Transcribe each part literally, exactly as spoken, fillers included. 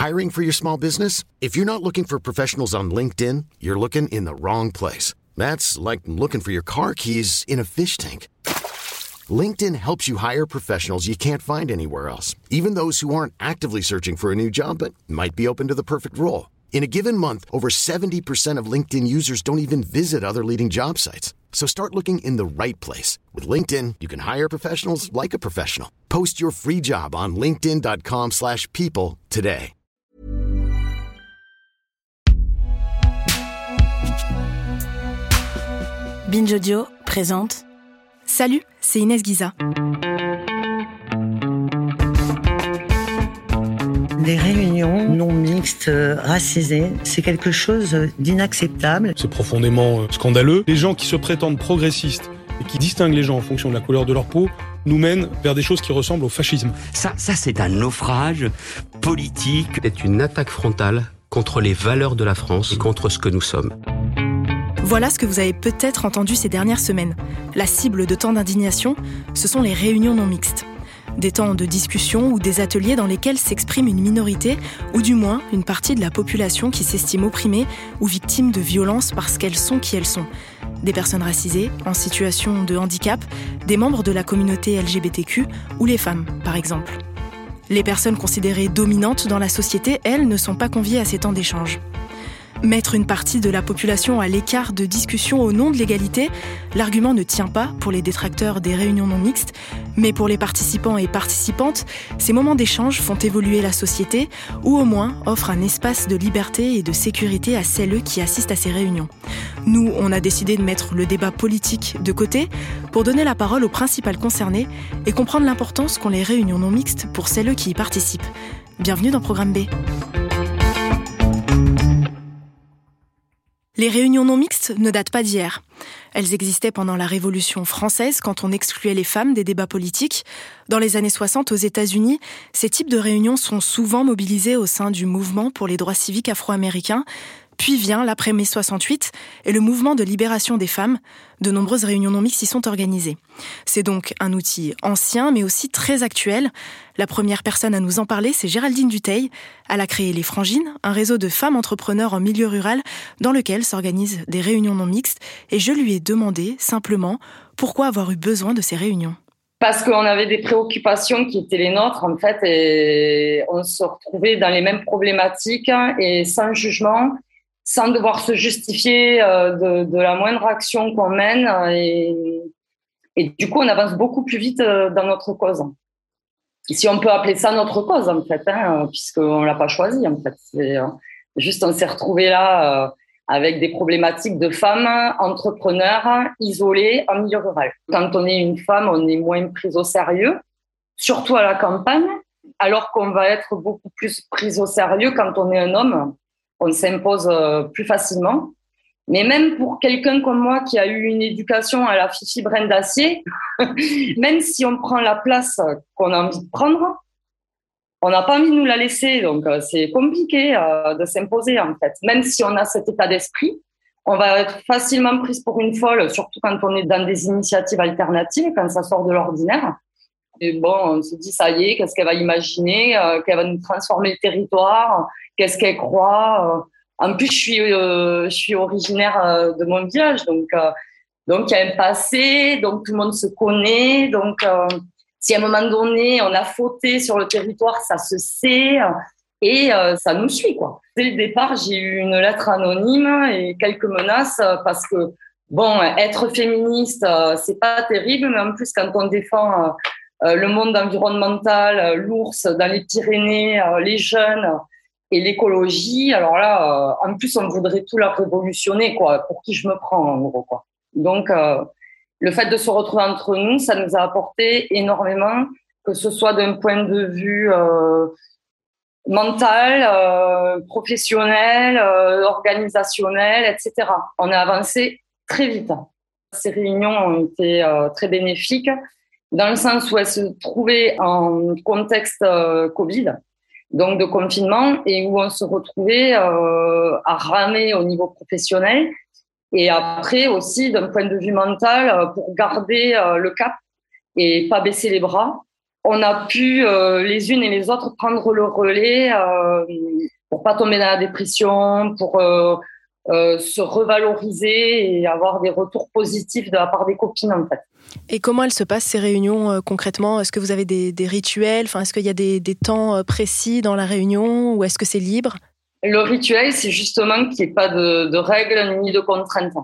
Hiring for your small business? If you're not looking for professionals on LinkedIn, you're looking in the wrong place. That's like looking for your car keys in a fish tank. LinkedIn helps you hire professionals you can't find anywhere else, even those who aren't actively searching for a new job but might be open to the perfect role. In a given month, over seventy percent of LinkedIn users don't even visit other leading job sites. So start looking in the right place. With LinkedIn, you can hire professionals like a professional. Post your free job on linkedin dot com slash people today. Binge Audio présente. Salut, c'est Inès Guiza. Les réunions non mixtes, euh, racisées, c'est quelque chose d'inacceptable. C'est profondément euh, scandaleux. Les gens qui se prétendent progressistes et qui distinguent les gens en fonction de la couleur de leur peau nous mènent vers des choses qui ressemblent au fascisme. Ça, ça c'est un naufrage politique. C'est une attaque frontale contre les valeurs de la France et contre ce que nous sommes. Voilà ce que vous avez peut-être entendu ces dernières semaines. La cible de tant d'indignation, ce sont les réunions non mixtes. Des temps de discussion ou des ateliers dans lesquels s'exprime une minorité, ou du moins une partie de la population qui s'estime opprimée ou victime de violences parce qu'elles sont qui elles sont. Des personnes racisées, en situation de handicap, des membres de la communauté L G B T Q ou les femmes, par exemple. Les personnes considérées dominantes dans la société, elles, ne sont pas conviées à ces temps d'échange. Mettre une partie de la population à l'écart de discussions au nom de l'égalité, l'argument ne tient pas pour les détracteurs des réunions non mixtes, mais pour les participants et participantes, ces moments d'échange font évoluer la société ou au moins offrent un espace de liberté et de sécurité à celles qui assistent à ces réunions. Nous, on a décidé de mettre le débat politique de côté pour donner la parole aux principales concernées et comprendre l'importance qu'ont les réunions non mixtes pour celles qui y participent. Bienvenue dans Programme B. Les réunions non mixtes ne datent pas d'hier. Elles existaient pendant la Révolution française quand on excluait les femmes des débats politiques. Dans les années soixante, aux États-Unis, ces types de réunions sont souvent mobilisés au sein du mouvement pour les droits civiques afro-américains. Puis vient l'après-mai soixante-huit et le mouvement de libération des femmes. De nombreuses réunions non mixtes y sont organisées. C'est donc un outil ancien, mais aussi très actuel. La première personne à nous en parler, c'est Géraldine Dutheil. Elle a créé Les Frangines, un réseau de femmes entrepreneurs en milieu rural dans lequel s'organisent des réunions non mixtes. Et je lui ai demandé, simplement, pourquoi avoir eu besoin de ces réunions. Parce qu'on avait des préoccupations qui étaient les nôtres, en fait, et on se retrouvait dans les mêmes problématiques et sans jugement, sans devoir se justifier de, de la moindre action qu'on mène. Et, et du coup, on avance beaucoup plus vite dans notre cause. Si on peut appeler ça notre cause, en fait, hein, puisqu'on ne l'a pas choisi, en fait. C'est juste, on s'est retrouvés là euh, avec des problématiques de femmes entrepreneurs isolées en milieu rural. Quand on est une femme, on est moins prise au sérieux, surtout à la campagne, alors qu'on va être beaucoup plus prise au sérieux quand on est un homme. On s'impose plus facilement. Mais même pour quelqu'un comme moi qui a eu une éducation à la Fifi Brin d'Acier, même si on prend la place qu'on a envie de prendre, on n'a pas envie de nous la laisser. Donc, c'est compliqué de s'imposer, en fait. Même si on a cet état d'esprit, on va être facilement prise pour une folle, surtout quand on est dans des initiatives alternatives, quand ça sort de l'ordinaire. Et bon, on se dit, ça y est, qu'est-ce qu'elle va imaginer, euh, qu'elle va nous transformer le territoire, qu'est-ce qu'elle croit. Euh. En plus, je suis, euh, je suis originaire euh, de mon village, donc euh, donc il y a un passé, donc tout le monde se connaît. Donc, euh, si à un moment donné, on a fauté sur le territoire, ça se sait et euh, ça nous suit, quoi. Dès le départ, j'ai eu une lettre anonyme et quelques menaces parce que, bon, être féministe, euh, c'est pas terrible, mais en plus, quand on défend... Euh, Euh, le monde environnemental, euh, l'ours dans les Pyrénées, euh, les jeunes et l'écologie. Alors là, euh, en plus, on voudrait tout leur révolutionner, quoi. Pour qui je me prends, en gros, quoi. Donc, euh, le fait de se retrouver entre nous, ça nous a apporté énormément, que ce soit d'un point de vue euh, mental, euh, professionnel, euh, organisationnel, et cetera. On a avancé très vite. Ces réunions ont été euh, très bénéfiques, dans le sens où elles se trouvaient en contexte euh, Covid, donc de confinement, et où on se retrouvait euh, à ramer au niveau professionnel, et après aussi d'un point de vue mental, euh, pour garder euh, le cap et pas baisser les bras, on a pu euh, les unes et les autres prendre le relais euh, pour pas tomber dans la dépression, pour euh, euh, se revaloriser et avoir des retours positifs de la part des copines en fait. Et comment elles se passent ces réunions euh, concrètement ? Est-ce que vous avez des, des rituels ? Enfin, est-ce qu'il y a des, des temps euh, précis dans la réunion ou est-ce que c'est libre ? Le rituel, c'est justement qu'il n'y ait pas de, de règles ni de contraintes.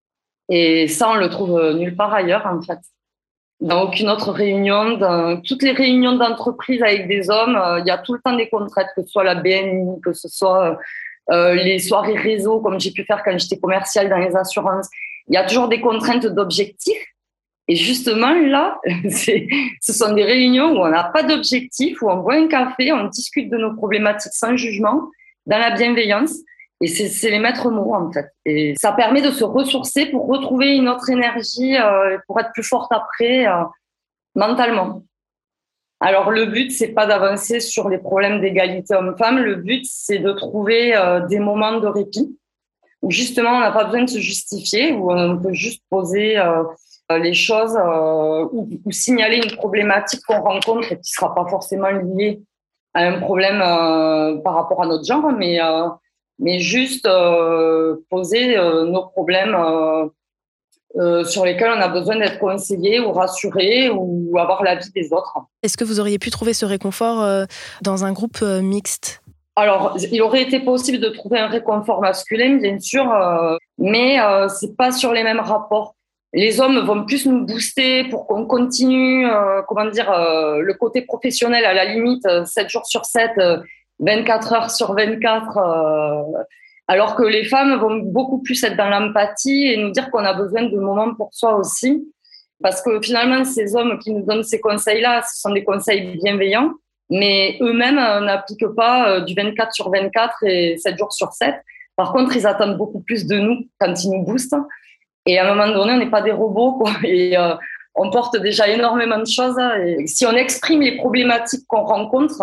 Et ça, on le trouve nulle part ailleurs en fait. Dans aucune autre réunion, dans toutes les réunions d'entreprise avec des hommes, euh, il y a tout le temps des contraintes, que ce soit la B N I, que ce soit euh, les soirées réseau, comme j'ai pu faire quand j'étais commerciale dans les assurances. Il y a toujours des contraintes d'objectifs. Et justement, là, c'est, ce sont des réunions où on n'a pas d'objectif, où on boit un café, on discute de nos problématiques sans jugement, dans la bienveillance. Et c'est, c'est les maîtres mots, en fait. Et ça permet de se ressourcer pour retrouver une autre énergie, euh, pour être plus forte après, euh, mentalement. Alors, le but, c'est pas d'avancer sur les problèmes d'égalité homme-femme. Le but, c'est de trouver euh, des moments de répit où, justement, on n'a pas besoin de se justifier, où on peut juste poser euh, les choses euh, ou, ou signaler une problématique qu'on rencontre et qui sera pas forcément liée à un problème euh, par rapport à notre genre, mais... Euh, mais juste euh, poser euh, nos problèmes euh, euh, sur lesquels on a besoin d'être conseillé ou rassuré ou avoir l'avis des autres. Est-ce que vous auriez pu trouver ce réconfort euh, dans un groupe euh, mixte ? Alors, il aurait été possible de trouver un réconfort masculin, bien sûr, euh, mais euh, c'est pas sur les mêmes rapports. Les hommes vont plus nous booster pour qu'on continue, euh, comment dire, euh, le côté professionnel à la limite, sept jours sur sept, euh, vingt-quatre heures sur vingt-quatre, euh, alors que les femmes vont beaucoup plus être dans l'empathie et nous dire qu'on a besoin de moments pour soi aussi. Parce que finalement, ces hommes qui nous donnent ces conseils-là, ce sont des conseils bienveillants, mais eux-mêmes euh, n'appliquent pas euh, du vingt-quatre sur vingt-quatre et sept jours sur sept. Par contre, ils attendent beaucoup plus de nous quand ils nous boostent. Et à un moment donné, on n'est pas des robots, quoi. Et euh, on porte déjà énormément de choses. Et si on exprime les problématiques qu'on rencontre,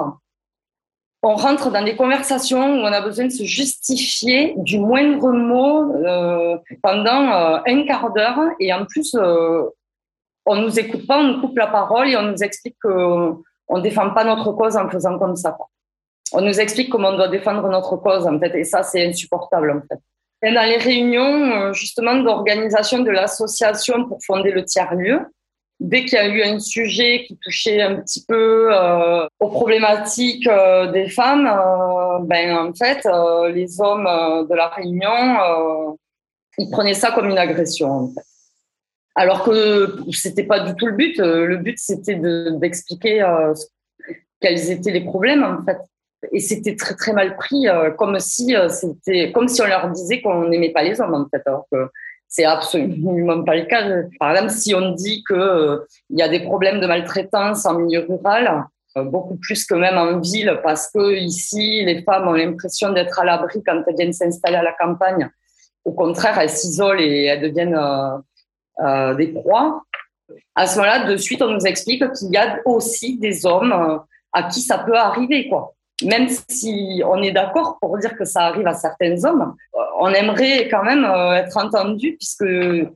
on rentre dans des conversations où on a besoin de se justifier du moindre mot euh, pendant euh, un quart d'heure. Et en plus, euh, on nous écoute pas, on nous coupe la parole et on nous explique qu'on ne défend pas notre cause en faisant comme ça, quoi. On nous explique comment on doit défendre notre cause, en fait. Et ça, c'est insupportable, en fait. Et dans les réunions, justement, d'organisation de l'association pour fonder le tiers-lieu, dès qu'il y a eu un sujet qui touchait un petit peu euh, aux problématiques euh, des femmes, euh, ben en fait, euh, les hommes euh, de la réunion, euh, ils prenaient ça comme une agression, en fait. Alors que c'était pas du tout le but. Le but, c'était de, d'expliquer euh, quels étaient les problèmes, en fait. Et c'était très très mal pris, euh, comme si euh, c'était comme si on leur disait qu'on n'aimait pas les hommes, en fait, alors que c'est absolument pas le cas. Par exemple, si on dit que euh, il y a des problèmes de maltraitance en milieu rural, euh, beaucoup plus que même en ville, parce que ici les femmes ont l'impression d'être à l'abri quand elles viennent s'installer à la campagne. Au contraire, elles s'isolent et elles deviennent euh, euh, des proies. À ce moment-là, de suite, on nous explique qu'il y a aussi des hommes euh, à qui ça peut arriver, quoi. Même si on est d'accord pour dire que ça arrive à certains hommes, on aimerait quand même être entendu, puisque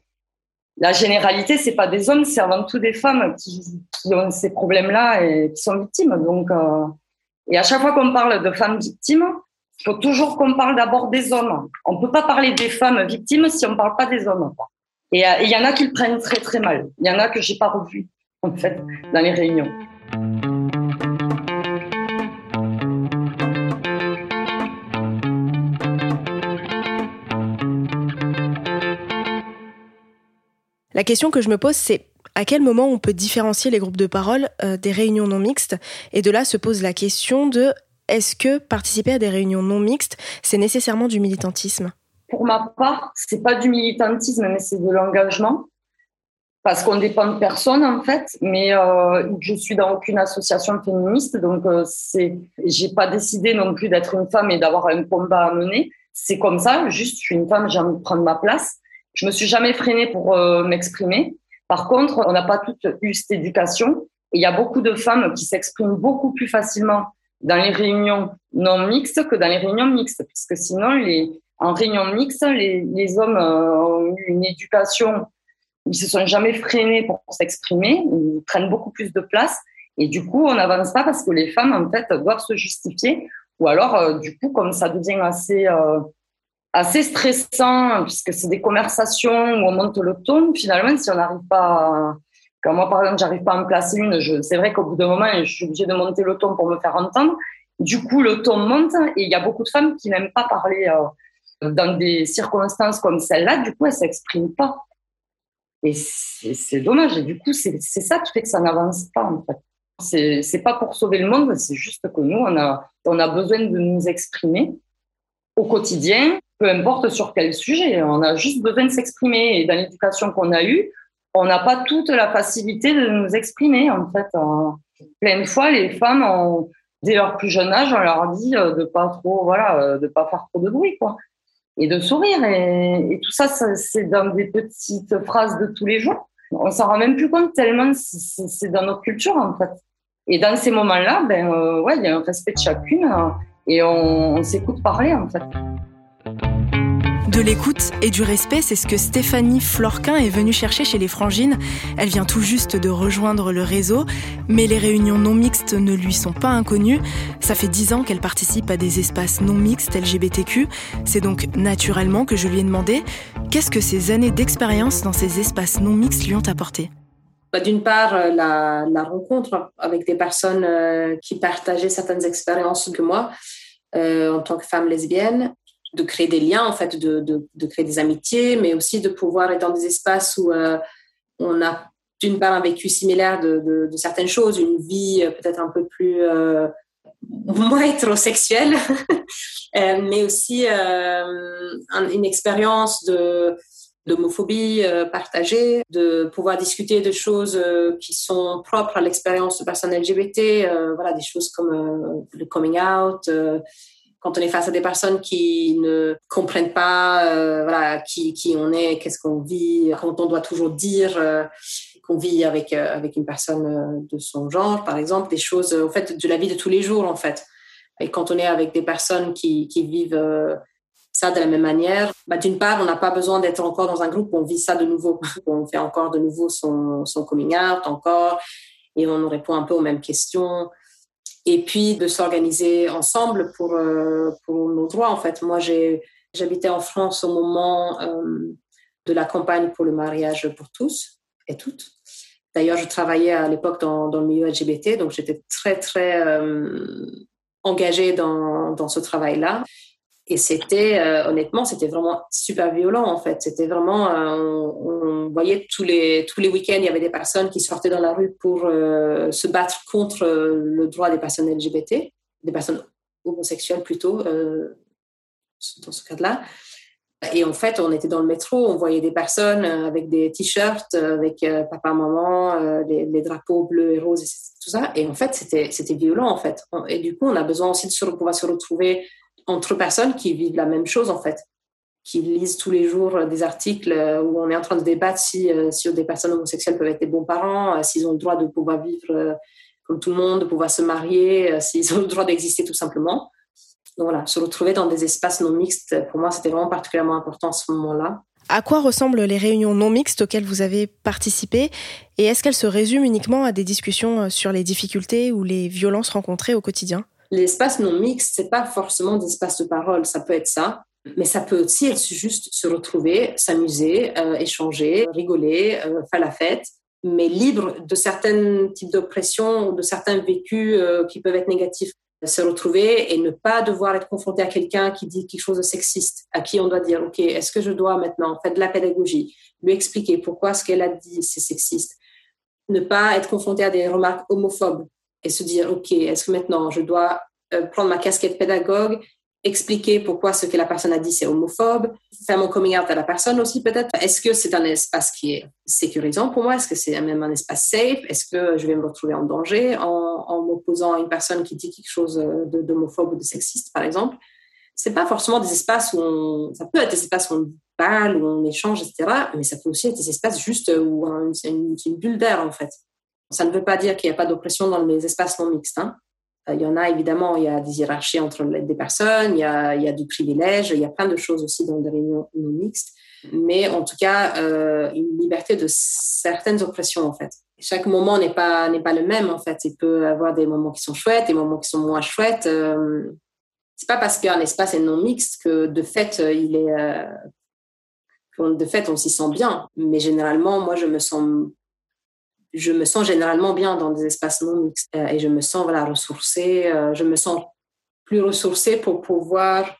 la généralité, c'est pas des hommes, c'est avant tout des femmes qui, qui ont ces problèmes-là et qui sont victimes. Donc, euh, et à chaque fois qu'on parle de femmes victimes, il faut toujours qu'on parle d'abord des hommes. On peut pas parler des femmes victimes si on parle pas des hommes, quoi. Et il y en a qui le prennent très très mal. Il y en a que j'ai pas revu, en fait, dans les réunions. La question que je me pose, c'est à quel moment on peut différencier les groupes de parole euh, des réunions non mixtes ? Et de là se pose la question de est-ce que participer à des réunions non mixtes, c'est nécessairement du militantisme ? Pour ma part, c'est pas du militantisme, mais c'est de l'engagement. Parce qu'on dépend de personne, en fait. Mais euh, je suis dans aucune association féministe, donc euh, c'est, j'ai pas décidé non plus d'être une femme et d'avoir un combat à mener. C'est comme ça, juste je suis une femme, j'ai envie de prendre ma place. Je me suis jamais freinée pour euh, m'exprimer. Par contre, on n'a pas toutes eu cette éducation. Et il y a beaucoup de femmes qui s'expriment beaucoup plus facilement dans les réunions non mixtes que dans les réunions mixtes. Puisque sinon, les, en réunion mixte, les, les hommes euh, ont eu une éducation, ils se sont jamais freinés pour s'exprimer, ils prennent beaucoup plus de place. Et du coup, on n'avance pas parce que les femmes, en fait, doivent se justifier. Ou alors, euh, du coup, comme ça devient assez, euh, assez stressant, puisque c'est des conversations où on monte le ton, finalement, si on n'arrive pas à... Quand moi, par exemple, j'arrive pas à me placer une, je... c'est vrai qu'au bout d'un moment, je suis obligée de monter le ton pour me faire entendre. Du coup, le ton monte et il y a beaucoup de femmes qui n'aiment pas parler euh, dans des circonstances comme celle-là. Du coup, elles s'expriment pas. Et c'est, c'est dommage. Et du coup, c'est, c'est ça qui fait que ça n'avance pas, en fait. C'est, c'est pas pour sauver le monde, c'est juste que nous, on a, on a besoin de nous exprimer au quotidien, peu importe sur quel sujet. On a juste besoin de s'exprimer. Et dans l'éducation qu'on a eue, on n'a pas toute la facilité de nous exprimer, en fait. Plein de fois, les femmes, ont, dès leur plus jeune âge, on leur dit de pas trop, voilà, de pas faire trop de bruit, quoi. Et de sourire. Et, et tout ça, ça, c'est dans des petites phrases de tous les jours. On s'en rend même plus compte tellement c'est, c'est dans notre culture, en fait. Et dans ces moments-là, ben, euh, ouais, il y a un respect de chacune euh, et on, on s'écoute parler, en fait. De l'écoute et du respect, c'est ce que Stéphanie Florquin est venue chercher chez les Frangines. Elle vient tout juste de rejoindre le réseau, mais les réunions non mixtes ne lui sont pas inconnues. Ça fait dix ans qu'elle participe à des espaces non mixtes L G B T Q. C'est donc naturellement que je lui ai demandé qu'est-ce que ces années d'expérience dans ces espaces non mixtes lui ont apporté. Bah, d'une part, la, la rencontre avec des personnes euh, qui partageaient certaines expériences que moi, euh, en tant que femme lesbienne, de créer des liens, en fait, de, de, de créer des amitiés, mais aussi de pouvoir être dans des espaces où euh, on a, d'une part, un vécu similaire de, de, de certaines choses, une vie euh, peut-être un peu plus euh, moins hétérosexuelle, euh, mais aussi euh, un, une expérience de d'homophobie euh, partagée, de pouvoir discuter de choses euh, qui sont propres à l'expérience de personnes L G B T, euh, voilà, des choses comme euh, le coming out, euh, quand on est face à des personnes qui ne comprennent pas euh, voilà, qui, qui on est, qu'est-ce qu'on vit, quand on doit toujours dire euh, qu'on vit avec, euh, avec une personne euh, de son genre, par exemple, des choses euh, en fait, de la vie de tous les jours, en fait. Et quand on est avec des personnes qui, qui vivent euh, ça de la même manière, bah, d'une part, on n'a pas besoin d'être encore dans un groupe où on vit ça de nouveau. On fait encore de nouveau son, son coming out, encore, et on nous répond un peu aux mêmes questions. Et puis, de s'organiser ensemble pour, euh, pour nos droits, en fait. Moi, j'ai, j'habitais en France au moment euh, de la campagne pour le mariage pour tous et toutes. D'ailleurs, je travaillais à l'époque dans, dans le milieu L G B T, donc j'étais très, très euh, engagée dans, dans ce travail-là. Et c'était, euh, honnêtement, c'était vraiment super violent, en fait. C'était vraiment, euh, on, on voyait tous les, tous les week-ends, il y avait des personnes qui sortaient dans la rue pour euh, se battre contre euh, le droit des personnes L G B T, des personnes homosexuelles plutôt, euh, dans ce cas-là. Et en fait, on était dans le métro, on voyait des personnes avec des t-shirts, avec euh, papa, maman, euh, les, les drapeaux bleus et roses, et tout ça. Et en fait, c'était, c'était violent, en fait. Et du coup, on a besoin aussi de se, pouvoir se retrouver entre personnes qui vivent la même chose, en fait, qui lisent tous les jours des articles où on est en train de débattre si, si des personnes homosexuelles peuvent être des bons parents, s'ils ont le droit de pouvoir vivre comme tout le monde, de pouvoir se marier, s'ils ont le droit d'exister tout simplement. Donc voilà, se retrouver dans des espaces non mixtes, pour moi, c'était vraiment particulièrement important à ce moment-là. À quoi ressemblent les réunions non mixtes auxquelles vous avez participé ? Et est-ce qu'elles se résument uniquement à des discussions sur les difficultés ou les violences rencontrées au quotidien ? L'espace non mixte, c'est pas forcément des espaces de parole, ça peut être ça, mais ça peut aussi être juste se retrouver, s'amuser, euh, échanger, rigoler, euh, faire la fête, mais libre de certains types d'oppression ou de certains vécus euh, qui peuvent être négatifs. Se retrouver et ne pas devoir être confronté à quelqu'un qui dit quelque chose de sexiste, à qui on doit dire, OK, est-ce que je dois maintenant faire de la pédagogie, lui expliquer pourquoi ce qu'elle a dit, c'est sexiste. Ne pas être confronté à des remarques homophobes et se dire, OK, est-ce que maintenant je dois euh, prendre ma casquette pédagogue, expliquer pourquoi ce que la personne a dit c'est homophobe, faire mon coming out à la personne aussi peut-être. Est-ce que c'est un espace qui est sécurisant pour moi? Est-ce que c'est même un espace safe? Est-ce que je vais me retrouver en danger en, en m'opposant à une personne qui dit quelque chose de, d'homophobe ou de sexiste, par exemple? C'est pas forcément des espaces où on... Ça peut être des espaces où on parle, où on échange, et cetera. Mais ça peut aussi être des espaces juste où un, c'est, une, c'est une bulle d'air, en fait. Ça ne veut pas dire qu'il n'y a pas d'oppression dans les espaces non mixtes, hein. Il y en a évidemment, il y a des hiérarchies entre les personnes, il y a, il y a du privilège, il y a plein de choses aussi dans des réunions non mixtes, mais en tout cas, euh, une liberté de certaines oppressions en fait. Chaque moment n'est pas, n'est pas le même, en fait. Il peut y avoir des moments qui sont chouettes, des moments qui sont moins chouettes. Euh, c'est pas parce qu'un espace est non mixte que, de fait, il est... Euh, de fait, on s'y sent bien. Mais généralement, moi, je me sens... Je me sens généralement bien dans des espaces non mixtes. Euh, et je me sens, voilà, ressourcée. Euh, je me sens plus ressourcée pour pouvoir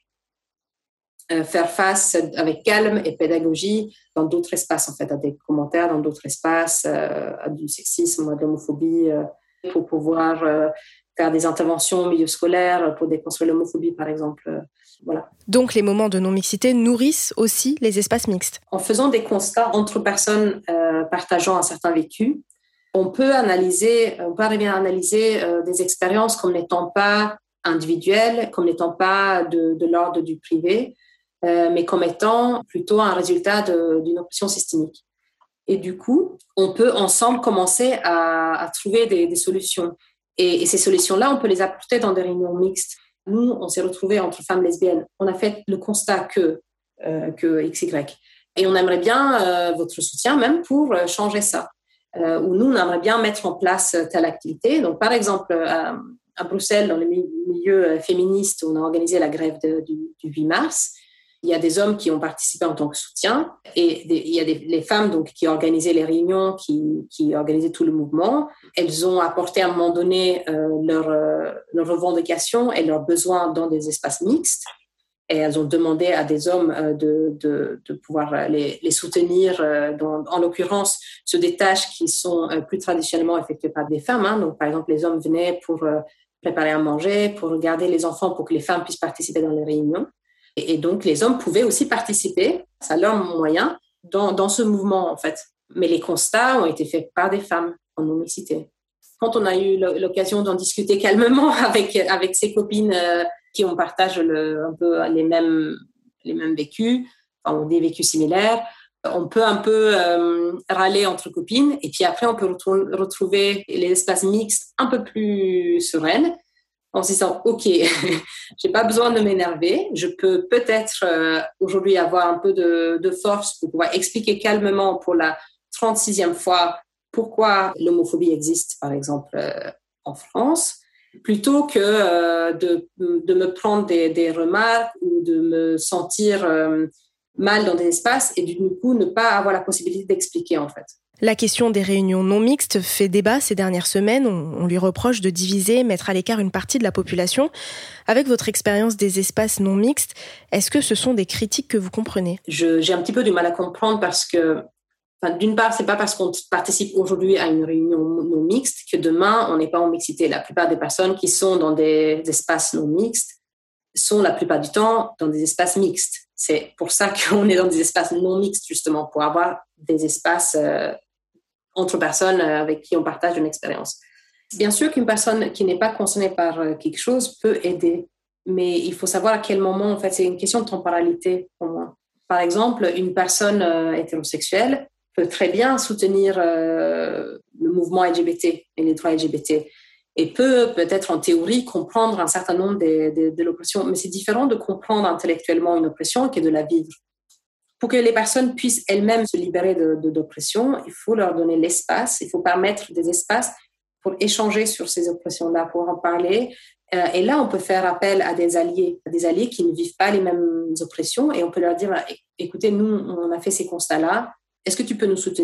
euh, faire face avec calme et pédagogie dans d'autres espaces, en fait, à des commentaires dans d'autres espaces, euh, à du sexisme, à de l'homophobie, euh, pour pouvoir euh, faire des interventions au milieu scolaire, pour déconstruire l'homophobie, par exemple. Euh, voilà. Donc, les moments de non-mixité nourrissent aussi les espaces mixtes. En faisant des constats entre personnes euh, partageant un certain vécu, on peut analyser, on peut arriver à analyser euh, des expériences comme n'étant pas individuelles, comme n'étant pas de, de l'ordre du privé, euh, mais comme étant plutôt un résultat de, d'une oppression systémique. Et du coup, on peut ensemble commencer à, à trouver des, des solutions. Et, et ces solutions-là, on peut les apporter dans des réunions mixtes. Nous, on s'est retrouvés entre femmes lesbiennes. On a fait le constat que, euh, que X Y. Et on aimerait bien euh, votre soutien même pour changer ça. Euh, où nous, on aimerait bien mettre en place telle activité. Donc, par exemple, à, à Bruxelles, dans le milieu féministe, on a organisé la grève de, du, du huit mars. Il y a des hommes qui ont participé en tant que soutien et des, il y a des, les femmes donc, qui organisaient les réunions, qui, qui organisaient tout le mouvement. Elles ont apporté à un moment donné euh, leurs euh, leur revendications et leurs besoins dans des espaces mixtes. Et elles ont demandé à des hommes euh, de, de, de pouvoir les, les soutenir, euh, dans, en l'occurrence, sur des tâches qui sont euh, plus traditionnellement effectuées par des femmes. Hein. Donc, par exemple, les hommes venaient pour euh, préparer à manger, pour regarder les enfants, pour que les femmes puissent participer dans les réunions. Et, et donc, les hommes pouvaient aussi participer, à leur moyen, dans, dans ce mouvement, en fait. Mais les constats ont été faits par des femmes en non-mixité. Quand on a eu l'occasion d'en discuter calmement avec, avec ses copines euh, qui on partage le, un peu les mêmes, les mêmes vécus, enfin, des vécus similaires, on peut un peu euh, râler entre copines et puis après on peut retrou- retrouver les espaces mixtes un peu plus sereines en se disant ok, j'ai pas besoin de m'énerver, je peux peut-être euh, aujourd'hui avoir un peu de, de force pour pouvoir expliquer calmement pour la trente-sixième fois pourquoi l'homophobie existe, par exemple, euh, en France, plutôt que euh, de, de me prendre des, des remarques ou de me sentir euh, mal dans des espaces et du coup ne pas avoir la possibilité d'expliquer, en fait. La question des réunions non mixtes fait débat ces dernières semaines. On, on lui reproche de diviser, mettre à l'écart une partie de la population. Avec votre expérience des espaces non mixtes, est-ce que ce sont des critiques que vous comprenez ? Je, j'ai un petit peu du mal à comprendre parce que Enfin, d'une part, c'est pas parce qu'on participe aujourd'hui à une réunion non mixte que demain, on n'est pas en mixité. La plupart des personnes qui sont dans des espaces non mixtes sont la plupart du temps dans des espaces mixtes. C'est pour ça qu'on est dans des espaces non mixtes, justement, pour avoir des espaces euh, entre personnes avec qui on partage une expérience. Bien sûr qu'une personne qui n'est pas concernée par euh, quelque chose peut aider, mais il faut savoir à quel moment, en fait, c'est une question de temporalité pour moi. Par exemple, une personne euh, hétérosexuelle peut très bien soutenir euh, le mouvement L G B T et les droits L G B T et peut peut-être en théorie comprendre un certain nombre de, de, de l'oppression, mais c'est différent de comprendre intellectuellement une oppression que de la vivre. Pour que les personnes puissent elles-mêmes se libérer de, de, d'oppression, il faut leur donner l'espace, il faut permettre des espaces pour échanger sur ces oppressions-là, pour en parler. Euh, et là, on peut faire appel à des alliés, à des alliés qui ne vivent pas les mêmes oppressions et on peut leur dire, écoutez, nous, on a fait ces constats-là, est-ce que tu peux nous soutenir ?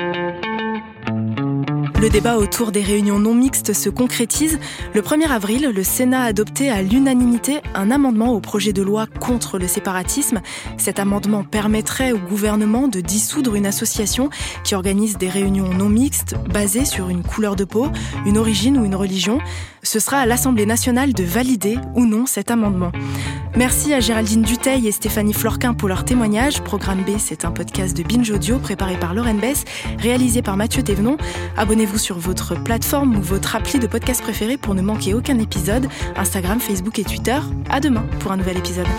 Le débat autour des réunions non mixtes se concrétise. Le premier avril, le Sénat a adopté à l'unanimité un amendement au projet de loi contre le séparatisme. Cet amendement permettrait au gouvernement de dissoudre une association qui organise des réunions non mixtes basées sur une couleur de peau, une origine ou une religion. Ce sera à l'Assemblée nationale de valider ou non cet amendement. Merci à Géraldine Dutheil et Stéphanie Florquin pour leur témoignage. Programme B, c'est un podcast de Binge Audio préparé par Lauren Bess, réalisé par Mathieu Thévenon. Abonnez-vous sur votre plateforme ou votre appli de podcast préféré pour ne manquer aucun épisode. Instagram, Facebook et Twitter. À demain pour un nouvel épisode.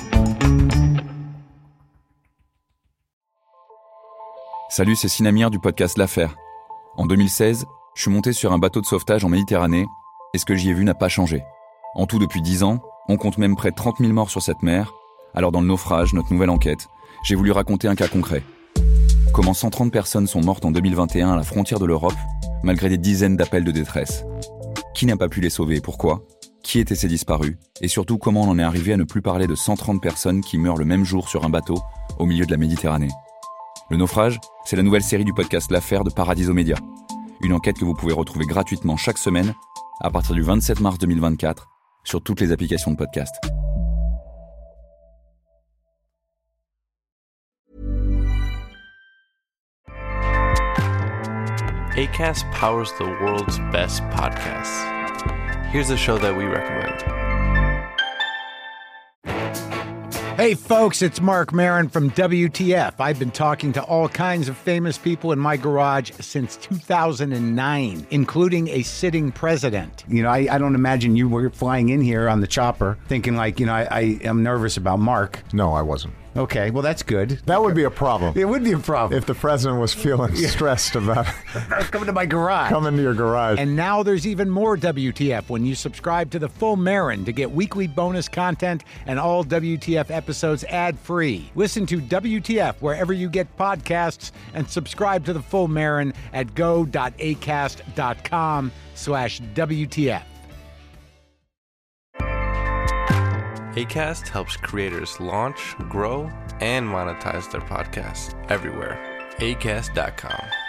Salut, c'est Sinamir du podcast L'Affaire. En deux mille seize, je suis monté sur un bateau de sauvetage en Méditerranée et ce que j'y ai vu n'a pas changé. En tout, depuis dix ans, on compte même près de trente mille morts sur cette mer. Alors dans le naufrage, notre nouvelle enquête, j'ai voulu raconter un cas concret. Comment cent trente personnes sont mortes en deux mille vingt et un à la frontière de l'Europe, malgré des dizaines d'appels de détresse. Qui n'a pas pu les sauver et pourquoi ? Qui étaient ces disparus ? Et surtout, comment on en est arrivé à ne plus parler de cent trente personnes qui meurent le même jour sur un bateau au milieu de la Méditerranée ? Le naufrage, c'est la nouvelle série du podcast L'Affaire de Paradiso Media. Une enquête que vous pouvez retrouver gratuitement chaque semaine à partir du vingt-sept mars deux mille vingt-quatre sur toutes les applications de podcast. Acast powers the world's best podcasts. Here's a show that we recommend. Hey folks, it's Mark Maron from W T F. I've been talking to all kinds of famous people in my garage since two thousand nine, including a sitting president. You know, I, I don't imagine you were flying in here on the chopper thinking like, you know, I, I am nervous about Mark. No, I wasn't. Okay, well, that's good. That would be a problem. It would be a problem. If the president was feeling stressed about coming to my garage. Coming to your garage. And now there's even more W T F when you subscribe to the full Maron to get weekly bonus content and all W T F episodes ad-free. Listen to W T F wherever you get podcasts and subscribe to the full Maron at go.acast.com slash WTF. Acast helps creators launch, grow, and monetize their podcasts everywhere. acast dot com.